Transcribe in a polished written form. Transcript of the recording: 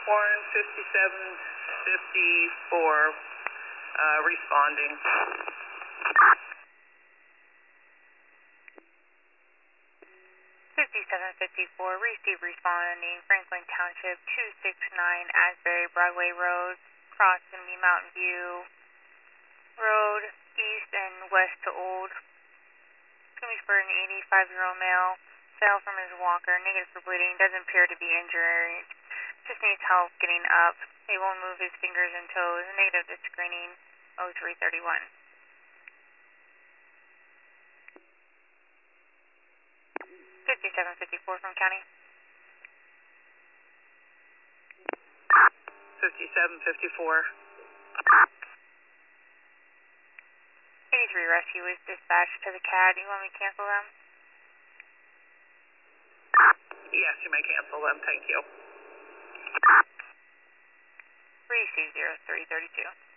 Warren 5754 responding. 5754, receive responding, Franklin Township, 269 Asbury Broadway Road, cross going to be Mountain View Road, east and west to Old. It's going to be for an 85-year-old male, fell from his walker, negative for bleeding, doesn't appear to be injured, just needs help getting up, he won't move his fingers and toes, negative to screening, 0331. 5754 from county. 5754. 83 rescue was dispatched to the CAD. Do you want me to cancel them? Yes, you may cancel them. Thank you. Receive 0332.